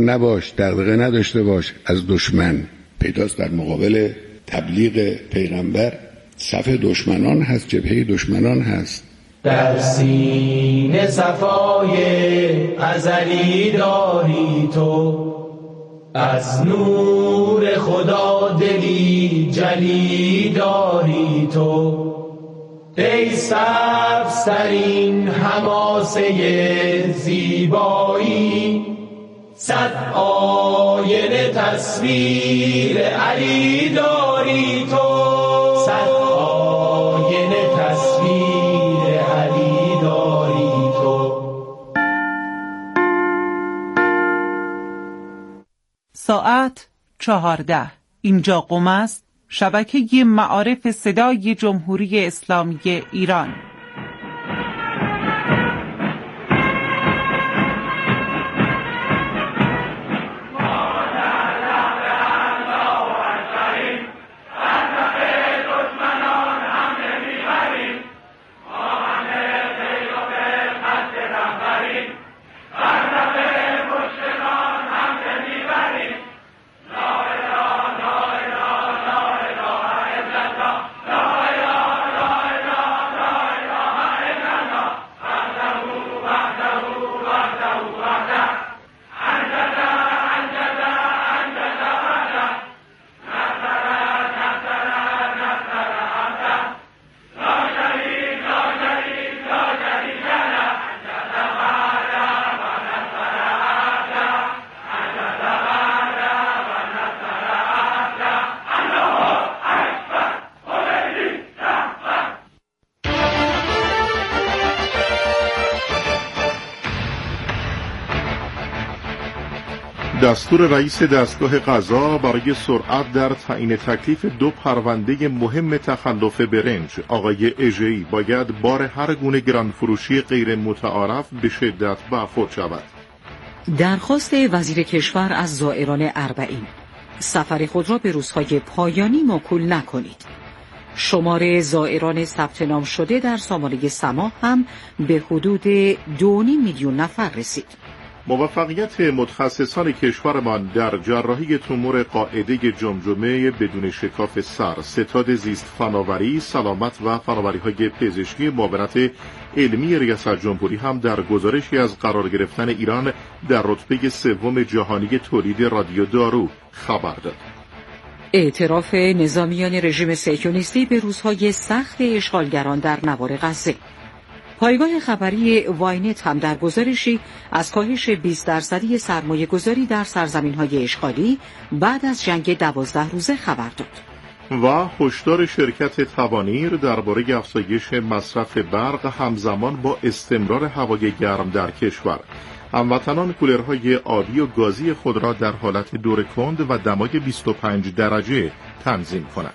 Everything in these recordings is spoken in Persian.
نباش، دغدغه نداشته باش از دشمن. پیداست در مقابل تبلیغ پیغمبر صف دشمنان هست، جبهه دشمنان هست. در سینه صفای ازلی داری تو، از نور خدا دلی جلی داری تو. ای سبزترین حماسه زیبایی، صد آینه تصویر علی داری تو. صد آینه تصویر علی داری تو. ساعت 14. اینجا قم است، شبکه معارف صدای جمهوری اسلامی ایران. دستور رئیس دستگاه قضا برای سرعت در تعیین تکلیف 2 پرونده مهم تخلف برنج آقای اژه‌ای باید بار هر گونه گرانفروشی غیر متعارف به شدت برخورد شود. درخواست وزیر کشور از زائران اربعین: سفر خود را به روزهای پایانی موکول نکنید. شمار زائران ثبت نام شده در سامانه سما هم به حدود 2.5 میلیون نفر رسید. موفقیت متخصصان کشورمان در جراحی تومور قاعده جمجمه بدون شکاف سر، ستاد زیست فناوری، سلامت و فناوری‌های پزشکی معاونت علمی ریاست جمهوری هم در گزارشی از قرار گرفتن ایران در رتبه 3 جهانی تولید رادیودارو خبر داد. اعتراف نظامیان رژیم صهیونیستی به روزهای سخت اشغالگران در نوار غزه. پایگاه خبری واینت هم در گزارشی از کاهش 20% سرمایه گذاری در سرزمین‌های اشغالی بعد از جنگ 12 روزه خبر داد. و هشدار شرکت توانیر درباره افزایش مصرف برق همزمان با استمرار هوای گرم در کشور. هموطنان کولرهای آبی و گازی خود را در حالت دور کند و دمای 25 درجه تنظیم کنند.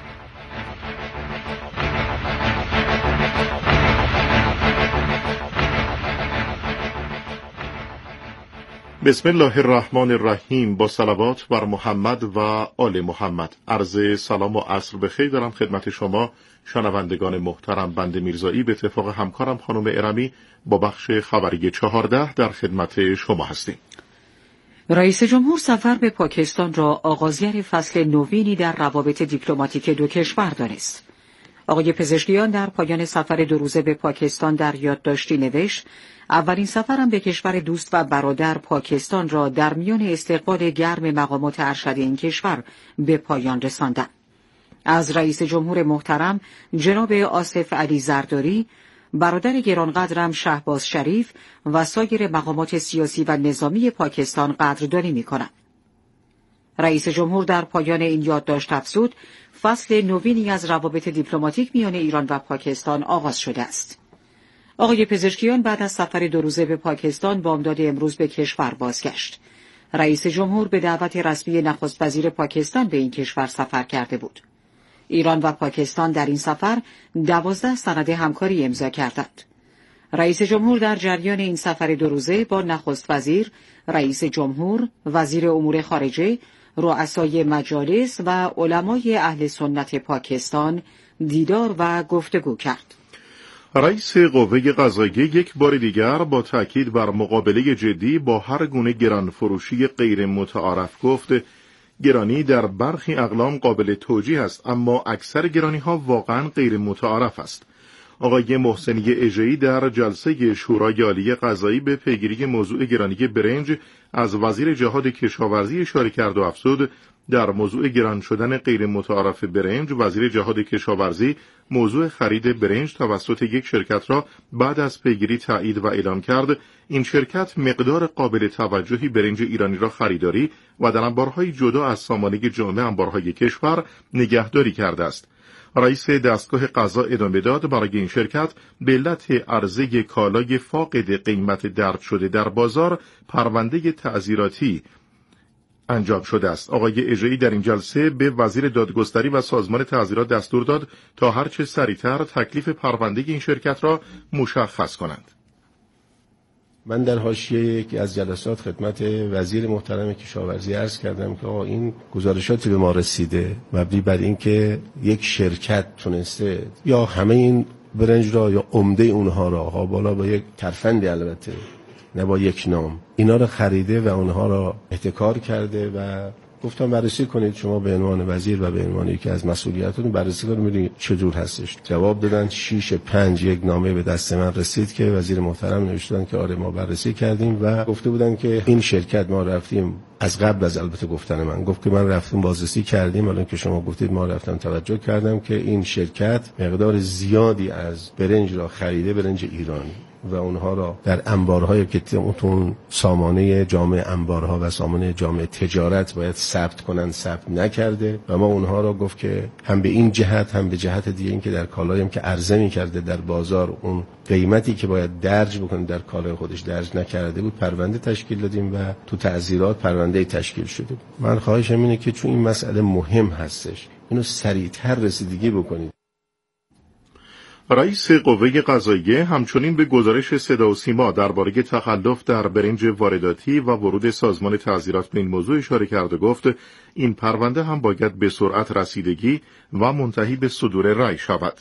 بسم الله الرحمن الرحیم. با صلوات بر محمد و آل محمد. عرض سلام و عصر بخیر دارم خدمت شما شنوندگان محترم. بنده میرزایی به اتفاق همکارم خانم ارمی با بخش خبری 14 در خدمت شما هستیم. رئیس جمهور سفر به پاکستان را آغازگر فصل نوینی در روابط دیپلماتیک دو کشور دانست. آقای پزشکیان در پایان سفر 2 روزه به پاکستان در یادداشتی نوشت: اولین سفرم به کشور دوست و برادر پاکستان را در میان استقبال گرم مقامات ارشد این کشور به پایان رساندم. از رئیس جمهور محترم جناب آصف علی زرداری، برادر گرانقدرم شهباز شریف و سایر مقامات سیاسی و نظامی پاکستان قدردانی می‌کنم. رئیس جمهور در پایان این یادداشت افزود: فصل نوینی از روابط دیپلماتیک میان ایران و پاکستان آغاز شده است. آقای پزشکیان بعد از سفر 2 روزه به پاکستان بامداد امروز به کشور بازگشت. رئیس جمهور به دعوت رسمی نخست وزیر پاکستان به این کشور سفر کرده بود. ایران و پاکستان در این سفر 12 سند همکاری امضا کردند. رئیس جمهور در جریان این سفر 2 روزه با نخست وزیر، رئیس جمهور، وزیر امور خارجه، رؤسای مجالس و علمای اهل سنت پاکستان دیدار و گفتگو کرد. رئیس قوه قضاییه یک بار دیگر با تاکید بر مقابله جدی با هر گونه گران فروشی غیر متعارف گفت گرانی در برخی اقلام قابل توجیه است، اما اکثر گرانی ها واقعا غیر متعارف است. آقای محسنی اژه‌ای در جلسه شورای عالی قضایی به پیگیری موضوع گرانی برنج از وزیر جهاد کشاورزی اشاره کرد و افزود در موضوع گران شدن غیر متعارف برنج، وزیر جهاد کشاورزی موضوع خرید برنج توسط یک شرکت را بعد از پیگیری تایید و اعلام کرد. این شرکت مقدار قابل توجهی برنج ایرانی را خریداری و در انبارهای جدا از سامانه جامع انبارهای کشور نگهداری کرده است. رئیس دستگاه قضا ادامه داد برای این شرکت به علت عرضه کالای فاقد قیمت درج شده در بازار پرونده تعزیراتی انجام شده است. آقای اژه‌ای در این جلسه به وزیر دادگستری و سازمان تعزیرات دستور داد تا هرچه سریعتر تکلیف پرونده این شرکت را مشخص کنند. من در حاشیه یکی از جلسات خدمت وزیر محترم کشاورزی عرض کردم که آقا این گزارشاتی به ما رسیده مبنی بر اینکه یک شرکت تونسته یا همه این برنج را یا عمده اونها را بالا با یک ترفندی، البته نه با یک نام، اینا را خریده و اونها را احتکار کرده و گفتم بررسی کنید شما به عنوان وزیر و به عنوان یکی از مسئولیتاتون بررسی کنید ببینید چجور هستش. جواب دادن 6/5 یک نامه به دست من رسید که وزیر محترم نوشتن که آره ما بررسی کردیم و گفته بودن که این شرکت ما رفتیم از قبل از البته گفتن من گفت که من رفتم بازرسی کردیم، الان که شما گفتید ما رفتم توجه کردم که این شرکت مقدار زیادی از برنج را خریده، برنج ایرانی، و اونها را در انبارهای که اون سامانه جامع انبارها و سامانه جامع تجارت باید ثبت کنن ثبت نکرده و ما اونها را گفت که هم به این جهت هم به جهت دیگه این که در کالایم که عرضه می‌کرده در بازار اون قیمتی که باید درج بکنه در کالای خودش درج نکرده بود، پرونده تشکیل دادیم و تو تعزیرات پرونده تشکیل شده. من خواهشم اینه که چون این مسئله مهم هستش اینو سریعتر رسیدگی بکنید. رئیس قوه قضاییه همچنین به گزارش صدا و سیما درباره تخلف در برنج وارداتی و ورود سازمان تعزیرات به این موضوع اشاره کرد و گفت این پرونده هم باید به سرعت رسیدگی و منتهی به صدور رأی شود.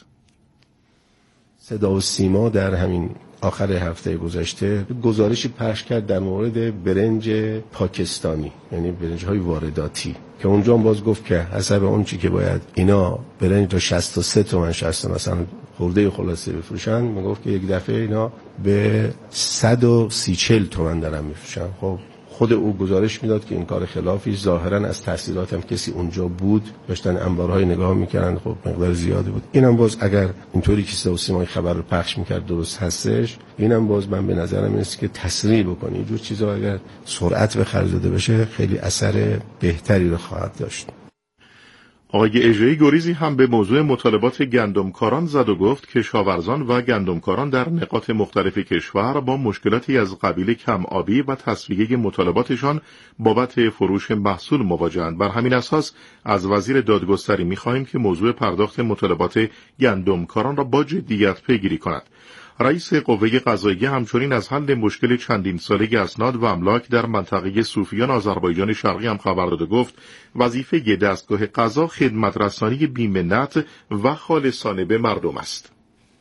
صدا و سیما در همین آخر هفته گذشته گزارشی پخش کرد در مورد برنج پاکستانی، یعنی برنج های وارداتی، که اونجا هم باز گفت که حسب اون چی که باید اینا برنج رو 63 تومن 60 مثلا خورده خلاصه بفروشن، میگفت که یک دفعه اینا به 130 تومن دارن میفروشن. خب خود او گزارش میداد که این کار خلافی، ظاهرا از تحصیلات هم کسی اونجا بود، داشتن انبارهای نگاه میکردن، خب مقدار زیادی بود. اینم باز اگر اینطوری که صدا و سیمای خبر رو پخش میکرد درست هستش، اینم باز من به نظرم میاد که تسریع بکنی اینجور چیزا اگر سرعت به خرج داده بشه خیلی اثر بهتری رو خواهد داشت. آقای اژه‌ای گریزی هم به موضوع مطالبات گندمکاران زد و گفت کشاورزان و گندمکاران در نقاط مختلف کشور با مشکلاتی از قبیل کم آبی و تسویه مطالباتشان بابت فروش محصول مواجه‌اند. بر همین اساس از وزیر دادگستری می‌خواهیم که موضوع پرداخت مطالبات گندمکاران را با جدیت پیگیری کند. رئیس قوه قضاییه همچنین از حل مشکل چندین ساله اسناد و املاک در منطقه صوفیان آذربایجان شرقی هم خبر داد و گفت وظیفه دستگاه قضا خدمت رسانی بی‌منت و خالصانه به مردم است.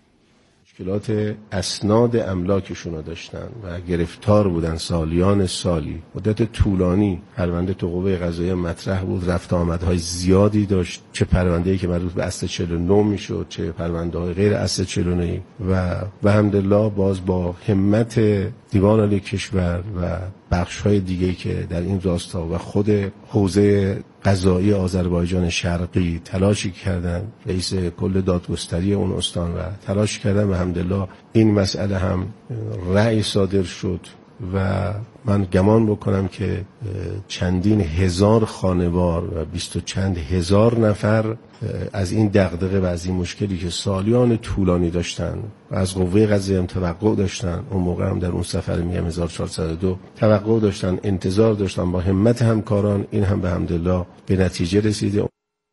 مشکلات اسناد املاکشون رو داشتن و گرفتار بودن سالیان سالی، مدت طولانی پرونده تو قوه قضاییه مطرح بود، رفت آمدهای زیادی داشت، چه پرونده‌ای که مربوط به اصل 49 میشد چه پرونده‌های غیر اصل 49 و الحمدلله باز با همت دیوان عالی کشور و بخش‌های دیگه‌ای که در این راستا و خود حوزه قضایی آذربایجان شرقی تلاشی کردن، رئیس کل دادگستری اون استان و تلاش کردن و الحمدلله این مسئله هم رأی صادر شد و من گمان بکنم که چندین هزار خانوار و 20 و چند هزار نفر از این دغدغه و از این مشکلی که سالیان طولانی داشتن و از قوه قضاییه هم توقع داشتن، اون موقع هم در اون سفر میگم 1402 توقع داشتن، انتظار داشتن، با همت همکاران این هم به حمدالله به نتیجه رسیده.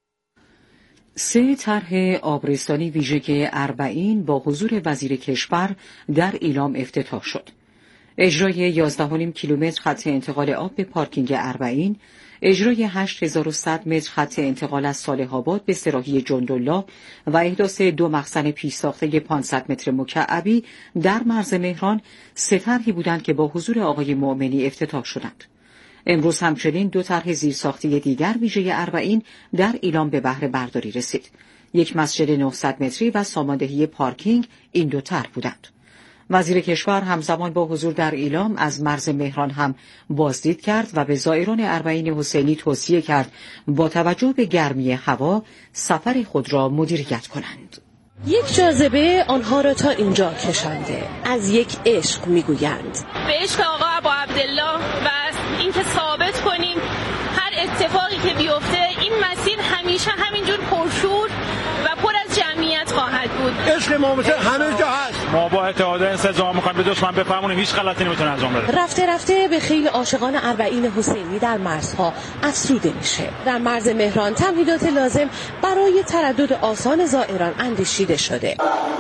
3 طرح آبرستانی ویژگی اربعین با حضور وزیر کشور در ایلام افتتاح شد. اجرای 11.5 کیلومتر خط انتقال آب به پارکینگ اربعین، اجرای 8100 متر خط انتقال از صالح آباد به سراحی جندالله و احداث 2 مخزن پیش ساخته 500 متر مکعبی در مرز مهران 3 طرحی بودند که با حضور آقای مؤمنی افتتاح شدند. امروز همچنین 2 طرح زیرساختی دیگر ویژه اربعین در ایلام به بهره برداری رسید. یک مسجد 900 متری و ساماندهی پارکینگ این 2 طرح بودند. وزیر کشور همزمان با حضور در ایلام از مرز مهران هم بازدید کرد و به زائران اربعین حسینی توصیه کرد با توجه به گرمی هوا سفر خود را مدیریت کنند. یک جاذبه آنها را تا اینجا کشانده. از یک عشق میگویند. به عشق آقا ابا عبدالله و اینکه ثابت کنیم هر اتفاقی که بیفته این مسیر همیشه همینجور پرشور و پر از جمعیت خواهد بود. عشق ما همه جا هست. ما با اتحاد انسجام می‌خوایم به دشمن بفهمونیم هیچ غلطی نمیتونه انجام بده. رفته رفته به خیلی عاشقان اربعین حسینی در مرزها افسوده میشه. در مرز مهران تمهیدات لازم برای تردد آسان زائران اندیشیده شده.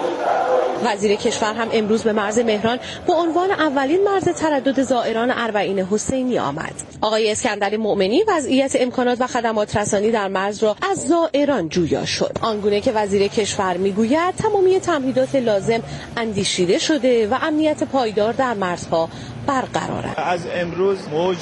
وزیر کشور هم امروز به مرز مهران به عنوان اولین مرز تردد زائران اربعین حسینی آمد. آقای اسکندر مؤمنی وضعیت امکانات و خدمات رسانی در مرز را از زائران جویا شد. آنگونه که وزیر کشور میگوید تمامی تمهیدات لازم اندیشیده شده و امنیت پایدار در مرزها برقرار است. از امروز موج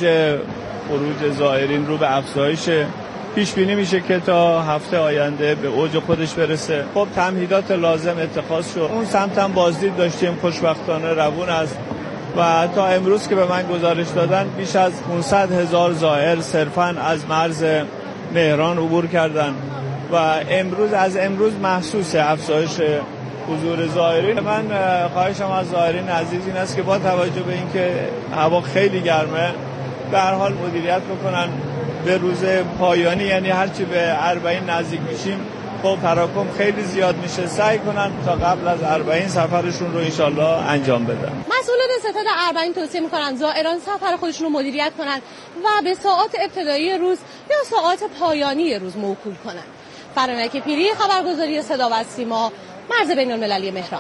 خروج زائرین رو به افزایش پیش بینی میشه که تا هفته آینده به اوج خودش برسه. خب تمهیدات لازم اتخاذ شد. اون سمت هم بازدید داشتیم، خوشبختانه روون است و تا امروز که به من گزارش دادن بیش از 500,000 زائر صرفاً از مرز مهران عبور کردن و از امروز محسوس افزایش حضور زائرین. من خواهشم از زائرین عزیز این است که با توجه به اینکه هوا خیلی گرمه به هر حال مدیریت بکنن. به روز پایانی یعنی هرچی به اربعین نزدیک میشیم خب تراکم خیلی زیاد میشه، سعی کنن تا قبل از اربعین سفرشون رو انشالله انجام بدن. مسئولان ستاد اربعین توصیه میکنن زائران سفر خودشون رو مدیریت کنن و به ساعات ابتدایی روز یا ساعات پایانی روز موکول کنن. فرانک پیری، خبرگزاری صدا و سیما، مرز بین‌المللی مهران.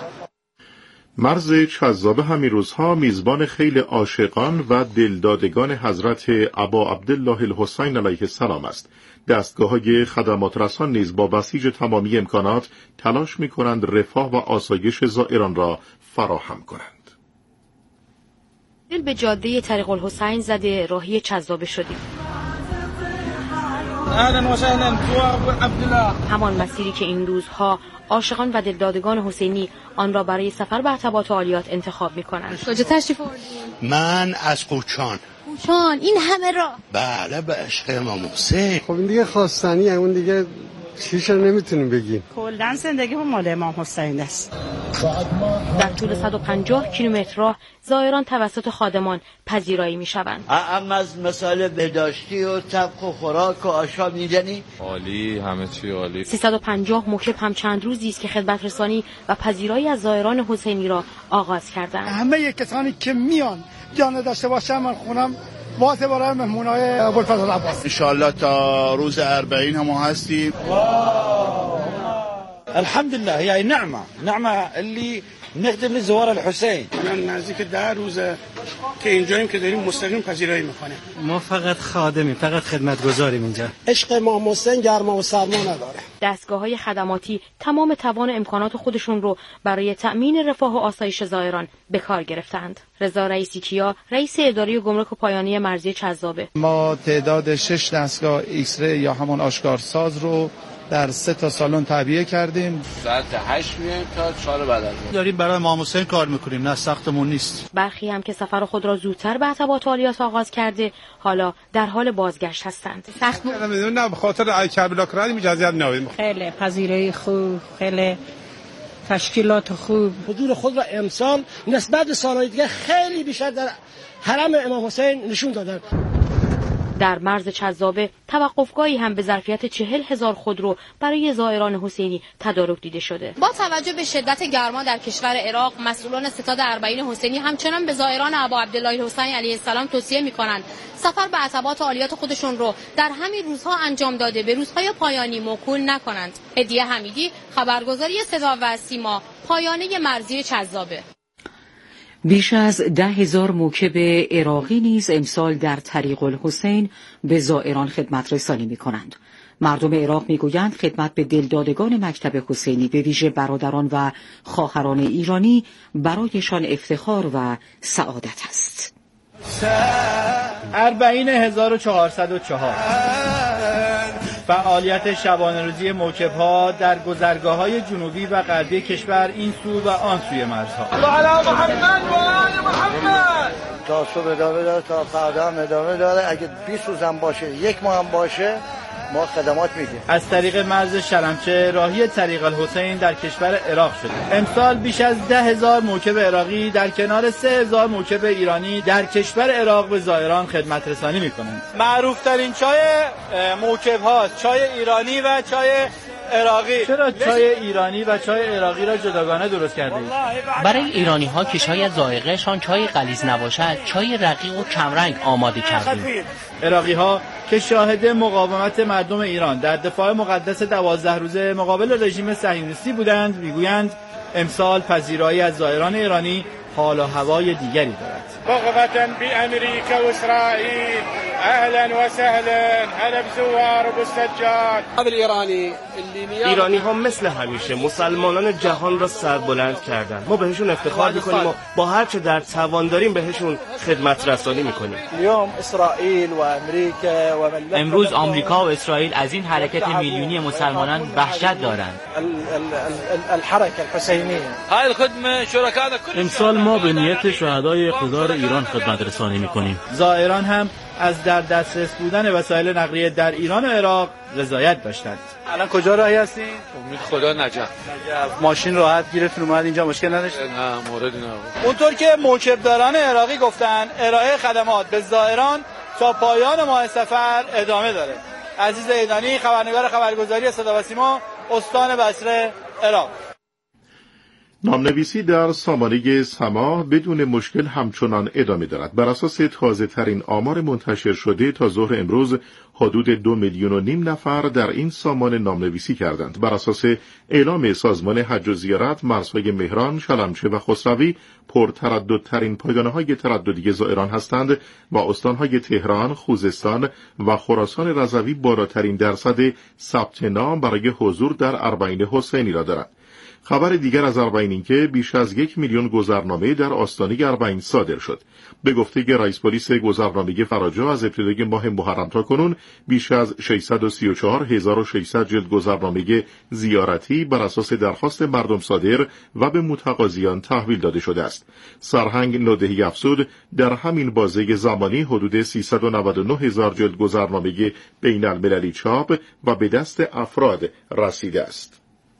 مرز چذاب همین روزها میزبان خیلی عاشقان و دلدادگان حضرت ابا عبدالله الحسین علیه السلام است. دستگاه‌های خدمات رسان نیز با بسیج تمامی امکانات تلاش می‌کنند رفاه و آسایش زائران را فراهم کنند. دل به جاده طریق الحسین زده راهی چذابه شدیم. همان مسیری که این روزها عاشقان و دلدادگان حسینی آن را برای سفر به عتبات و عالیات انتخاب می‌کنند. کجا تشریف آوردید؟ من از قوچان. قوچان این همه راه؟ بله به عشق امام حسین. خب این دیگه خواستنیه، اون دیگه چیش رو نمیتونیم بگیم. کلاً زندگی با مال امام حسین است. در طول 150 کیلومتر راه زائران توسط خادمان پذیرایی می‌شوند. اما از مسائل بهداشتی و طبخ و خوراک و آشاب می‌دنی؟ عالی، همه چی عالی. 350 مکتب هم چند روزی است که خدمت رسانی و پذیرایی از زائران حسینی را آغاز کردند. همه کسانی که میان جان داشته باشن من خونم واسه برای مهمونای ابوالفضل عباس. ان شاء الله تا روز 40 هم هستیم. الحمدلله يعني نعمه اللي نخدم لزوار الحسین. من نزدیک 10 روزه که اینجاییم که داریم مستقیم پذیرایی میکنیم. ما فقط خادمیم، فقط خدمتگزاریم اینجا. عشق امام حسین گرما و سرما نداره. دستگاه‌های خدماتی تمام توان امکانات خودشون رو برای تأمین رفاه و آسایش زائران به کار گرفتند. رضا رئیسی کیا، رئیس اداره گمرک پایانی مرزی چذابه. ما تعداد 6 دستگاه ایکس ری یا همون آشکارساز رو در 3 سالن تعبیه کردیم. ساعت 8 میایم تا 4 بعد از ظهر. داریم برای امام حسین کار میکنیم، نه سختمون نیست. برخی هم که سفر خود را زودتر به عتبات و عالیات آغاز کرده حالا در حال بازگشت هستند. سخت نه به خاطر کربلا کرد اجازه نداریم. خیلی پذیرایی خوب، خیلی تشکیلات خوب. حضور خود را امسال نسبت به سالهای دیگه خیلی بیشتر در حرم امام حسین نشون دادن. در مرز چذابه توقفگاهی هم به ظرفیت 40,000 خودرو برای زائران حسینی تدارک دیده شده. با توجه به شدت گرما در کشور عراق، مسئولان ستاد اربعین حسینی همچنان به زائران ابا عبدالله الحسین علیه السلام توصیه می‌کنند سفر به عتبات عالیات خودشون رو در همین روزها انجام داده به روزهای پایانی موکول نکنند. هدیه حمیدی، خبرگزاری صدا و سیما، پایانه مرزی چذابه. بیش از 10,000 موکب عراقی نیز امسال در طریق الحسین به زائران خدمت رسانی می کنند. مردم عراق می گویند خدمت به دلدادگان مکتب حسینی به ویژه برادران و خواهران ایرانی برایشان افتخار و سعادت است. 40404 فعالیت شبانه روزی موکب‌ها در گذرگاه‌های جنوبی و غربی کشور این سو و آن سوی مرزها. علی محمد و آل محمد. تا صبح ادامه داره، تا فردا هم ادامه داره. اگه 20 روز هم باشه، یک ماه هم باشه، ما خدمات میدیم. از طریق مرز شلمچه راهی طریق الحسین در کشور عراق شده. امسال بیش از 10,000 موکب عراقی در کنار 3,000 موکب ایرانی در کشور عراق به زائران خدمت رسانی میکنند. معروف ترین چای موکب هاست، چای ایرانی و چای عراقی. چرا چای ایرانی و چای عراقی را جداگانه درست کرده اید؟ برای ایرانی ها که شاید ذائقه‌شان چای غلیظ نباشد، چای رقیق و کمرنگ آماده کردیم. عراقی ها که شاهد مقاومت مردم ایران در دفاع مقدس 12 روزه مقابل رژیم صهیونیستی بودند، میگویند امسال پذیرایی از زائران ایرانی حال و هوای دیگری دارد. رغبة بأمریکا و اسرائیل، اهلا و سهلا، هلا بزوار و بالسجاد. ایرانی ها مثل همیشه مسلمانان جهان را سربلند کردند. ما بهشون افتخار میکنیم و با هر چه در توان داریم بهشون خدمت رسانی میکنیم. امروز آمریکا و اسرائیل از این حرکت میلیونی مسلمانان وحشت دارند. امسال ما به نیت شهدای اقتدار ایران خدمت رسانی میکنیم. زائران هم از در دسترس بودن وسایل نقلیه در ایران و عراق رضایت داشتند. الان کجا راهی هستین؟ امید خدا نجف. ماشین راحت گیرتون اومد اینجا، مشکل نداشت؟ نه موردی نبود. اونطور که موکبداران عراقی گفتن ارائه خدمات به زائران تا پایان ماه سفر ادامه داره. عزیز ایدانی، خبرنگار خبرگزاری صدا و سیما، استان بصره، عراق. نامنویسی در سامانه سما بدون مشکل همچنان ادامه دارد. بر اساس تازه ترین آمار منتشر شده تا ظهر امروز حدود 2.5 میلیون نفر در این سامان نامنویسی کردند. بر اساس اعلام سازمان حج و زیارت، مرزهای مهران، شلمچه و خسروی پرترددترین پایگاه‌های ترددی زائران هستند و استانهای تهران، خوزستان و خراسان رضوی بالاترین درصد ثبت نام برای حضور در اربعین حسینی را دارند. خبر دیگر از اربعین این که بیش از 1 میلیون گذرنامه در آستانه اربعین صادر شد. به گفته رئیس پلیس گذرنامه فراجا از ابتدای ماه محرم تا کنون بیش از 634,600 جلد گذرنامه زیارتی بر اساس درخواست مردم صادر و به متقاضیان تحویل داده شده است. سرهنگ نودهی افزود در همین بازه زمانی حدود 399,000 جلد گذرنامه بین المللی چاپ و به دست افراد رسیده است.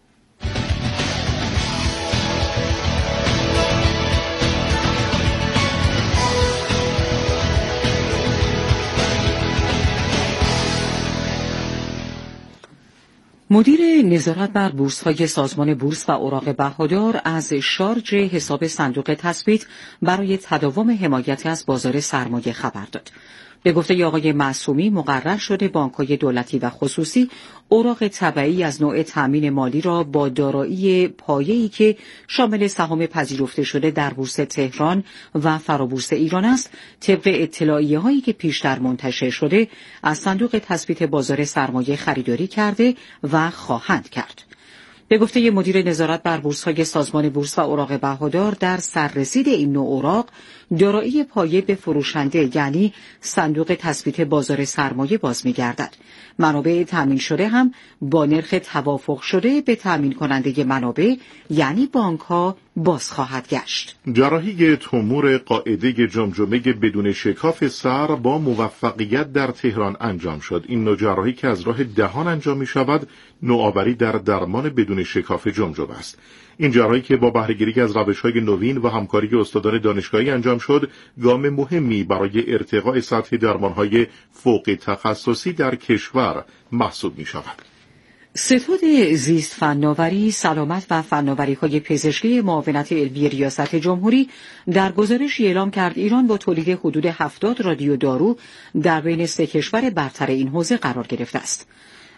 مدیر نظارت بر بورس‌های سازمان بورس و اوراق بهادار از شارژ حساب صندوق تثبیت برای تداوم حمایت از بازار سرمایه خبر داد. به گفته آقای معصومی مقرر شده بانک‌های دولتی و خصوصی اوراق تبعی از نوع تامین مالی را با دارایی پایه‌ای که شامل سهام پذیرفته شده در بورس تهران و فرابورس ایران است، طبق اطلاعیه‌هایی که پیشتر منتشر شده از صندوق تثبیت بازار سرمایه خریداری کرده و خواهند کرد. به گفته مدیر نظارت بر بورس‌های سازمان بورس و اوراق بهادار در سررسید این نوع اوراق دارایی پایه به فروشنده یعنی صندوق تثبیت بازار سرمایه باز می‌گردد. منابع تامین شده هم با نرخ توافق شده به تامین کننده منابع یعنی بانک‌ها باز خواهد گشت. جراحی تومور قاعده جمجمه بدون شکاف سر با موفقیت در تهران انجام شد. این نوع جراحی که از راه دهان انجام می شود نوآوری در درمان بدون شکاف جمجمه است. این جراحی که با بهره‌گیری از روش‌های نوین و همکاری استادان دانشگاهی انجام شد، گام مهمی برای ارتقاء سطح درمان‌های فوق تخصصی در کشور محسوب می‌شود. ستاد زیست فناوری، سلامت و فناوری‌های پزشکی معاونت علمی ریاست جمهوری در گزارشی اعلام کرد ایران با تولید حدود 70 رادیو دارو در بین 3 کشور برتر این حوزه قرار گرفته است.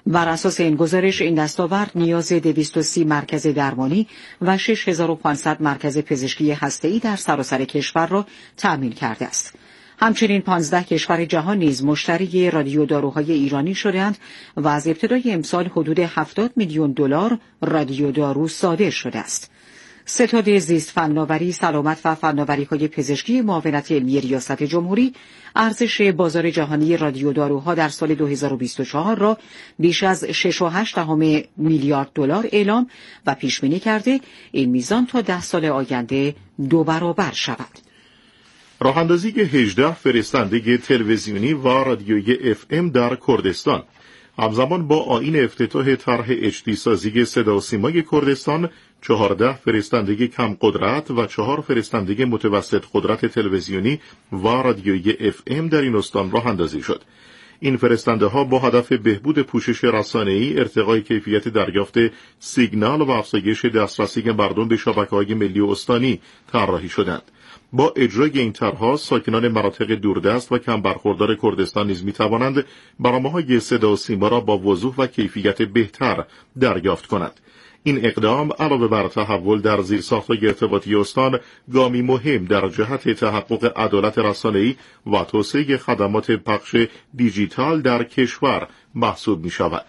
بر اساس این گزارش این دستاورد نیاز 230 مرکز درمانی و 6500 مرکز پزشکی هسته‌ای در سراسر کشور را تأمین کرده است. همچنین 15 کشور جهان نیز مشتری رادیوداروهای ایرانی شدند و از ابتدای امسال حدود 70 میلیون دلار رادیودارو صادر شده است. ستاد زیست فناوری، سلامت و فناوری‌های پزشکی معاونت علمی ریاست جمهوری ارزش بازار جهانی رادیوداروها در سال 2024 را بیش از 6.8 میلیارد دلار اعلام و پیش بینی کرده این میزان تا 10 سال آینده 2 برابر شود. راه‌اندازی 18 فرستنده تلویزیونی و رادیویی FM در کردستان همزمان با آیین افتتاح طرح اجتیسازی صدا و سیمای کردستان 14 فرستنده کم قدرت و 4 فرستنده متوسط قدرت تلویزیونی و رادیویی FM در این استان راه اندازی شد. این فرستنده ها با هدف بهبود پوشش رسانه‌ای، ارتقای کیفیت دریافت سیگنال و افزایش دسترسی مردم به شبکه‌های ملی و استانی طراحی شدند. با اجرای این طرح‌ها ساکنان مناطق دوردست و کم برخوردار کردستان نیز می‌توانند برنامه‌های صدا و سیما را با وضوح و کیفیت بهتر دریافت کنند. این اقدام علاوه بر تحول در زیرساخت‌های ارتباطی استان، گامی مهم در جهت تحقق عدالت رسانه‌ای و توسعه خدمات پخش دیجیتال در کشور محسوب می‌شود.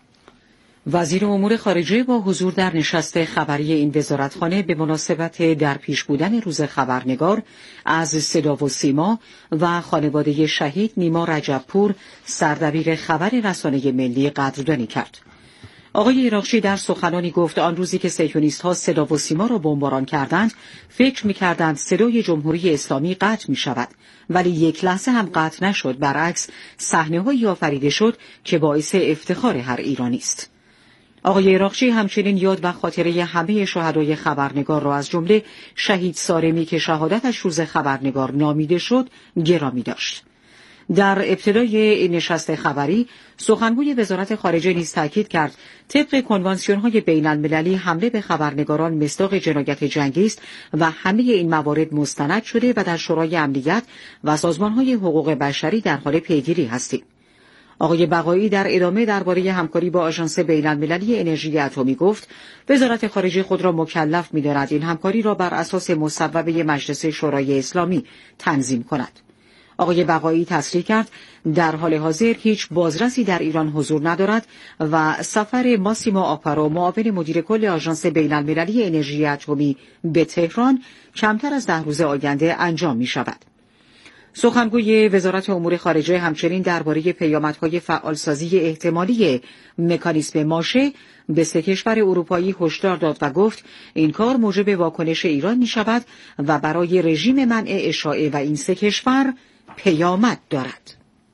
وزیر امور خارجه با حضور در نشست خبری این وزارتخانه به مناسبت در پیش بودن روز خبرنگار از صدا و سیما و خانواده شهید نیما رجبپور، سردبیر خبر رسانه ملی، قدردانی کرد. آقای ایراقچی در سخنانی گفت آن روزی که صهیونیست‌ها صدا و سیما را بمباران کردند، فکر می‌کردند صدای جمهوری اسلامی قطع می‌شود، ولی یک لحظه هم قطع نشد. برعکس صحنه‌هایی آفریده شد که باعث افتخار هر ایرانی است. آقای ایراقچی همچنین یاد و خاطره همه شهدای خبرنگار را از جمله شهید سارمی که شهادتش روز خبرنگار نامیده شد گرامی داشت. در ابتدای این نشست خبری سخنگوی وزارت خارجه نیز تاکید کرد طبق کنوانسیون‌های بین‌المللی حمله به خبرنگاران مصداق جنایت جنگی است و همه این موارد مستند شده و در شورای امنیت و سازمان‌های حقوق بشری در حال پیگیری هستیم. آقای بقایی در ادامه درباره همکاری با آژانس بین‌المللی انرژی اتمی گفت وزارت خارجه خود را مکلف می‌داند این همکاری را بر اساس مصوبه مجلس شورای اسلامی تنظیم کند. آقای بقایی تصریح کرد در حال حاضر هیچ بازرسی در ایران حضور ندارد و سفر ماسیمو آپارو، معاون مدیر کل آژانس بین‌المللی انرژی اتمی به تهران، کمتر از 10 روز آینده انجام می‌شود. سخنگوی وزارت امور خارجه همچنین درباره پیامدهای فعالسازی احتمالی مکانیسم ماشه به 3 کشور اروپایی هشدار داد و گفت این کار موجب واکنش ایران می شود و برای رژیم منع اشاعه و این 3 کشور پیامد دارد.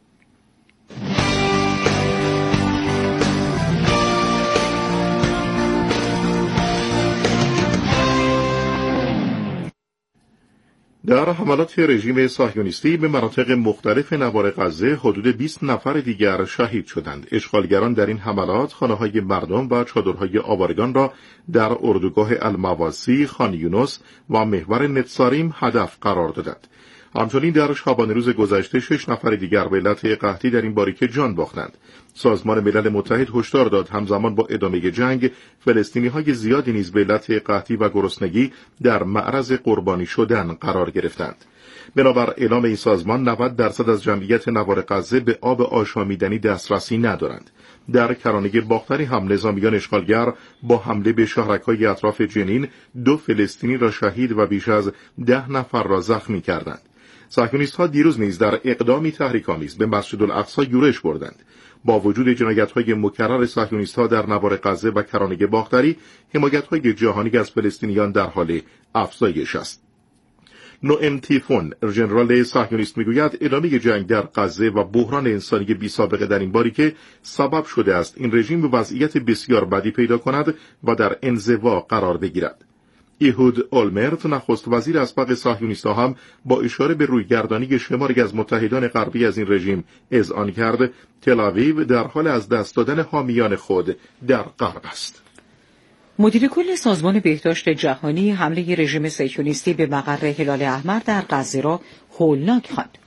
در حملات رژیم صهیونیستی به مناطق مختلف نوار غزه حدود 20 نفر دیگر شهید شدند. اشغالگران در این حملات خانه‌های مردم و چادرهای آوارگان را در اردوگاه المواسی، خان یونس و محور نتساریم هدف قرار دادند. همچنین در شبانه روز گذشته 6 نفر دیگر به علت قحطی در این باریکه جان باختند. سازمان ملل متحد هشدار داد همزمان با ادامه جنگ فلسطینی‌های زیادی نیز به علت قحطی و گرسنگی در معرض قربانی شدن قرار گرفتند. بنابر اعلام این سازمان 90% از جمعیت نوار غزه به آب آشامیدنی دسترسی ندارند. در کرانه باختری هم نظامیان اشغالگر با حمله به شهرک‌های اطراف جنین 2 فلسطینی را شهید و بیش از 10 نفر را زخمی کردند. صهیونیست‌ها دیروز نیز در اقدامی تحریک‌آمیز به مسجد الاقصی یورش بردند. با وجود جنایت‌های مکرر صهیونیست‌ها در نوار غزه و کرانه باختری، حمایت‌های جهانی از فلسطینیان در حال افزایش است. نوئم تیفون، ژنرال صهیونیست میگوید ادامه جنگ در غزه و بحران انسانی بی‌سابقه در این باریکه سبب شده است این رژیم به وضعیت بسیار بدی پیدا کند و در انزوا قرار بگیرد. ایهود اولمرت، نخست وزیر اسبق صهیونیست‌ها، هم با اشاره به رویگردانی شماری از متحدان غربی از این رژیم اذعان کرد تل‌آویو در حال از دست دادن حامیان خود در غرب است. مدیر کل سازمان بهداشت جهانی حمله رژیم صهیونیستی به مقر هلال احمر در غزه را هولناک خواند.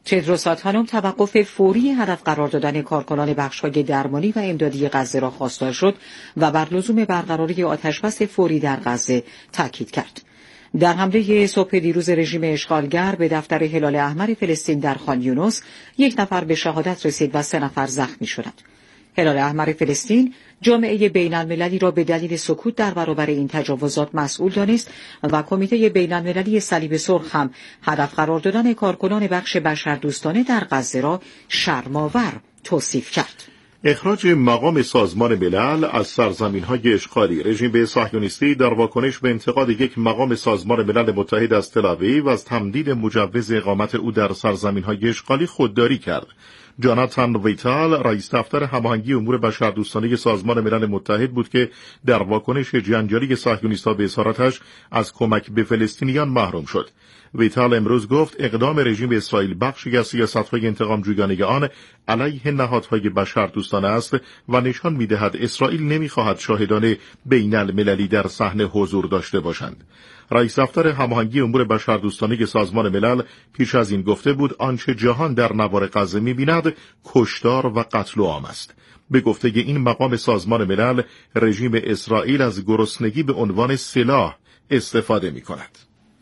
تدروس آدهانوم توقف فوری هدف قرار دادن کارکنان بخش‌های درمانی و امدادی غزه را خواستار شد و بر لزوم برقراری آتش‌بس فوری در غزه تاکید کرد. در حمله صبح دیروز رژیم اشغالگر به دفتر هلال احمر فلسطین در خان یونس 1 نفر به شهادت رسید و 3 نفر زخمی شدند. هلال احمر فلسطین جامعه بین‌المللی را به دلیل سکوت در برابر این تجاوزات مسئول دانست و کمیته بین‌المللی صلیب سرخ هم هدف قرار دادن کارکنان بخش بشردوستانه در غزه را شرم‌آور توصیف کرد. اخراج مقام سازمان ملل از سرزمین‌های اشغالی رژیم صهیونیستی در واکنش به انتقاد یک مقام سازمان ملل متحد از تل‌آویو از تمدید مجوز اقامت او در سرزمین‌های اشغالی خودداری کرد. جاناتان ویتال رئیس دفتر هماهنگی امور بشردوستانه سازمان ملل متحد بود که در واکنش جنجالی صهیونیست‌ها به اظهاراتش از کمک به فلسطینیان محروم شد. ویتال امروز گفت اقدام رژیم اسرائیل بخشی از سیاست‌های انتقام جویانه آن علیه نهادهای بشردوستانه است و نشان می‌دهد اسرائیل نمی‌خواهد شاهدان بین‌المللی در صحنه حضور داشته باشند. رئیس دفتر هماهنگی امور بشردوستانه سازمان ملل پیش از این گفته بود آنچه جهان در نوار غزه می‌بیند کشتار و قتل عام است. به گفته این مقام سازمان ملل رژیم اسرائیل از گرسنگی به عنوان سلاح استفاده می‌کند.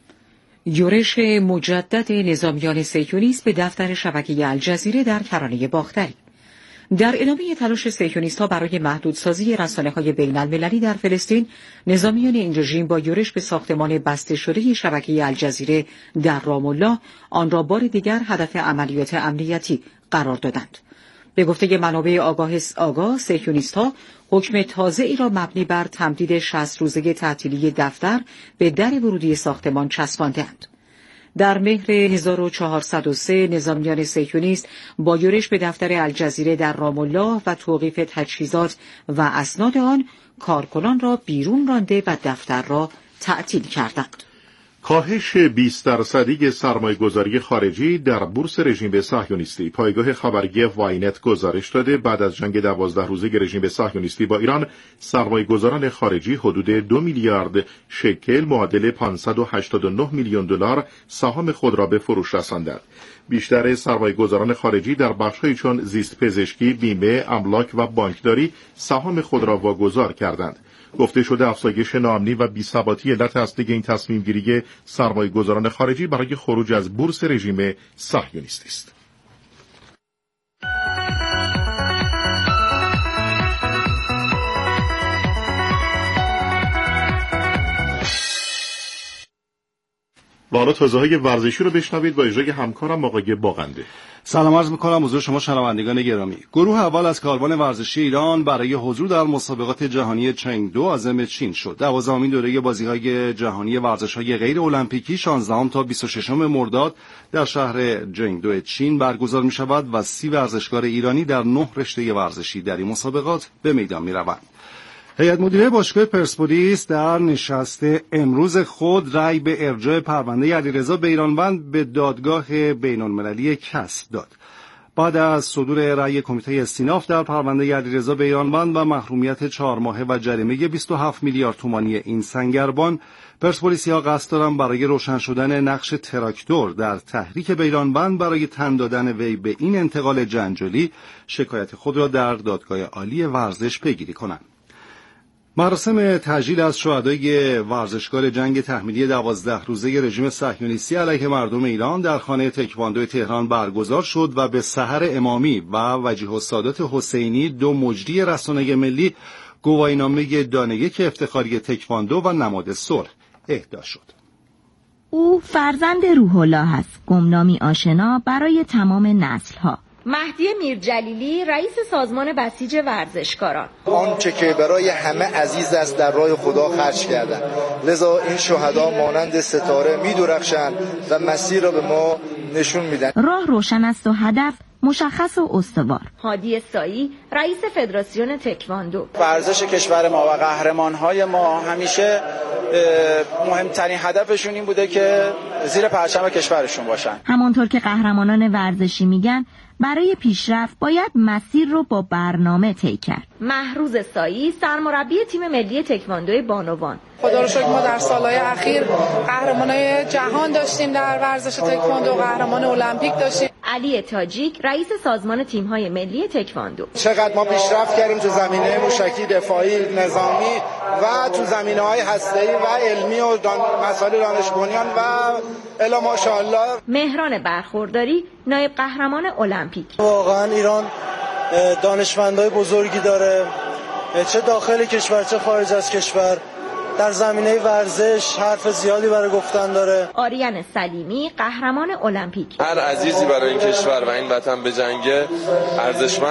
یورش مجدد نظامیان صهیونیست به دفتر شبکه الجزیره در کرانه باختری. در ادامه تلاش صهیونیست‌ها برای محدودسازی رسانه‌های بین‌المللی در فلسطین، نظامیان این رژیم با یورش به ساختمان بسته شده شبکه الجزیره در رام‌الله آن را بار دیگر هدف عملیات امنیتی قرار دادند. به گفته منابع آگاه صهیونیست‌ها حکم تازه‌ای را مبنی بر تمدید 60 روزه تعطیلی دفتر به در ورودی ساختمان چسبانده‌اند. در مهر 1403 نظامیان صهیونیست با یورش به دفتر الجزیره در رام‌الله و توقیف تجهیزات و اسناد آن کارکنان را بیرون رانده و دفتر را تعطیل کردند. کاهش 20% سرمایه‌گذاری خارجی در بورس رژیم صهیونیستی. پایگاه خبری واینت گزارش داده بعد از جنگ 12 روزه رژیم صهیونیستی با ایران سرمایه‌گذاران خارجی حدود 2 میلیارد شکل معادل 589 میلیون دلار سهام خود را به فروش رساندند. بیشتر سرمایه‌گذاران خارجی در بخش‌هایی چون زیست پزشکی، بیمه، املاک و بانکداری سهام خود را واگذار کردند. گفته شده افزایش ناامنی و بی‌ثباتی علت اصلی این تصمیم گیری سرمایه‌گذاران خارجی برای خروج از بورس رژیم صهیونیستی است. و حالا تازه‌های ورزشی رو بشنوید با اجرای همکارم آقای باغنده. سلام عرض می‌کنم حضور شما شنوندگان گرامی. گروه اول از کاروان ورزشی ایران برای حضور در مسابقات جهانی چنگدو عازم چین شد. 12مین دوره بازی‌های جهانی ورزش‌های غیر المپیکی 16 تا 26 مرداد در شهر چنگدو چین برگزار می‌شود و 30 ورزشکار ایرانی در 9 رشته ورزشی در این مسابقات به میدان می‌روند. هیئت مدیره باشگاه پرسپولیس در نشست امروز خود رأی به ارجاع پرونده علیرضا بیرانوند به دادگاه بین‌المللی کسب داد. بعد از صدور رأی کمیته استیناف در پرونده علیرضا بیرانوند و محرومیت 4 ماهه و جریمه 27 میلیارد تومانی این سنگربان، پرسپولیسی‌ها قصد دارند برای روشن شدن نقش تراکتور در تحریک بیرانوند برای تن دادن وی به این انتقال جنجالی شکایت خود را در دادگاه عالی ورزش پیگیری کنند. مراسم تجلیل از شهدای ورزشکار جنگ تحمیلی 12 روزه رژیم صهیونیستی علیه مردم ایران در خانه تکواندو تهران برگزار شد و به سحر امامی و وجیه السادات حسینی 2 مجری رسانه ملی گواهینامه دانه 1 افتخاری تکواندو و نماد صلح اهدا شد. او فرزند روح الله است، گمنامی آشنا برای تمام نسل‌ها. مهدی میرجلیلی رئیس سازمان بسیج ورزشکاران. آنچه که برای همه عزیز است در راه خدا خرج کردند، لذا این شهدا مانند ستاره می‌درخشند و مسیر را به ما نشون میدن. راه روشن است و هدف مشخص و استوار. هادی سایی رئیس فدراسیون تکواندو. ورزش کشور ما و قهرمان‌های ما همیشه مهمترین هدفشون این بوده که زیر پرچم کشورشون باشن. همانطور که قهرمانان ورزشی میگن برای پیشرفت باید مسیر رو با برنامه طی کرد. مهروز سایی سرمربی تیم ملی تکواندو بانوان: خدا رو شکر ما در سالهای اخیر قهرمانای جهان داشتیم، در ورزش تکواندو قهرمان المپیک داشتیم. علی تاجیک رئیس سازمان تیم‌های ملی تکواندو: چقدر ما پیشرفت کردیم تو زمینه موشکی، دفاعی، نظامی و تو زمینه‌های هسته‌ای و علمی و مسائل دانش بنیان و الا ماشاءالله. مهران برخورداری نایب قهرمان المپیک: واقعا ایران دانشمندای بزرگی داره، چه داخل کشور چه خارج از کشور. در زمینه ورزش حرف زیادی برای گفتن داره. آریان سلیمی قهرمان المپیک: هر عزیزی برای این کشور و این وطن بجنگه ارزشمند